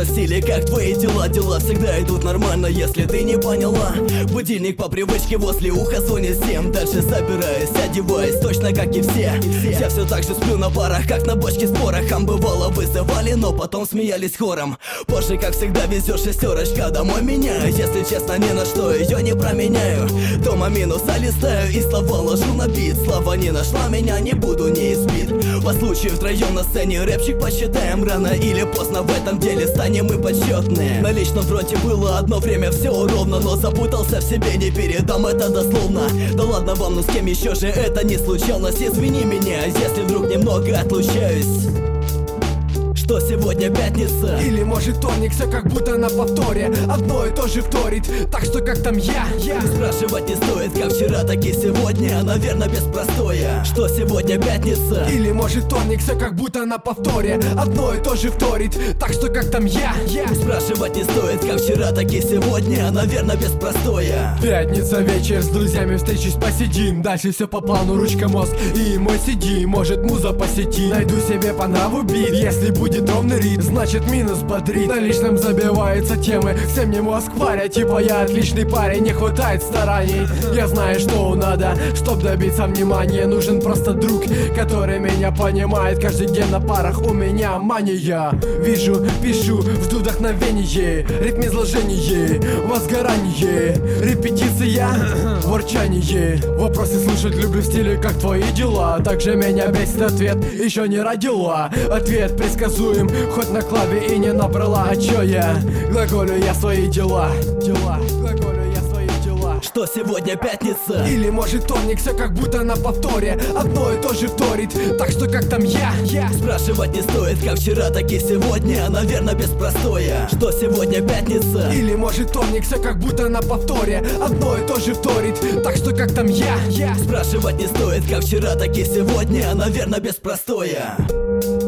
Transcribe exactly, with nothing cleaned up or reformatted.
спросили, как твои дела? Дела всегда идут нормально, если ты не поняла. Будильник по привычке возле уха звонит всем. Дальше собираюсь, одеваюсь, точно как и все. Я все так же сплю на парах, как на бочке с порохом. Бывало вызывали, но потом смеялись хором. Позже, как всегда, везет шестерочка домой меня. Если честно, ни на что ее не променяю. Дома минуса листаю и слова ложу на бит. Слава не нашла меня, не буду не избит. По случаю втроем на сцене рэпчик посчитаем. Рано или поздно в этом деле станем мы почетные. На личном фронте было одно время все ровно, но запутался в себе, не передам это дословно. Да ладно вам, ну с кем еще же это не случалось? Извини меня, если вдруг немного отлучаюсь. Что сегодня пятница? Или может вторник, все как будто на повторе. Одно и то же вторит, так что как там я? я? Спрашивать не стоит, как вчера, так и сегодня. Наверное, без простоя. Что сегодня пятница? Или может вторник, все как будто на повторе. Одно и то же вторит, так что как там я? я? Спрашивать не стоит, как вчера, так и сегодня. Наверное, без простоя. Пятница вечер, с друзьями встречусь, посидим. Дальше все по плану, ручка, мозг и мой си ди. Может муза по сети, найду себе по нраву бит. Если будет ровный ритм, значит минус бодрит. На личном забиваются темы, всем не мозг варят. Типа я отличный парень, не хватает стараний. Я знаю, что надо, чтоб добиться внимания. Нужен просто друг, который меня понимает. Каждый день на парах у меня мания. Вижу, пишу, жду вдохновение. Ритм изложение, возгорание. Репетиция, ворчание. Вопросы слушать люблю в стиле как твои дела. Также меня бесит ответ, еще не родила. Ответ предсказуем, хоть на клаве и не набрала. А чё я? Глаголю я свои дела. Дела, глаголю я свои дела. Что сегодня пятница? Или может вторник, все как будто на повторе. Одно и то же вторит, так что как там я? я? Спрашивать не стоит, как вчера, так и сегодня. Наверное, без простоя. Что сегодня пятница? Или может вторник, все как будто на повторе. Одно и то же вторит, так что как там я? я? Спрашивать не стоит, как вчера, так и сегодня. Наверное, без простоя.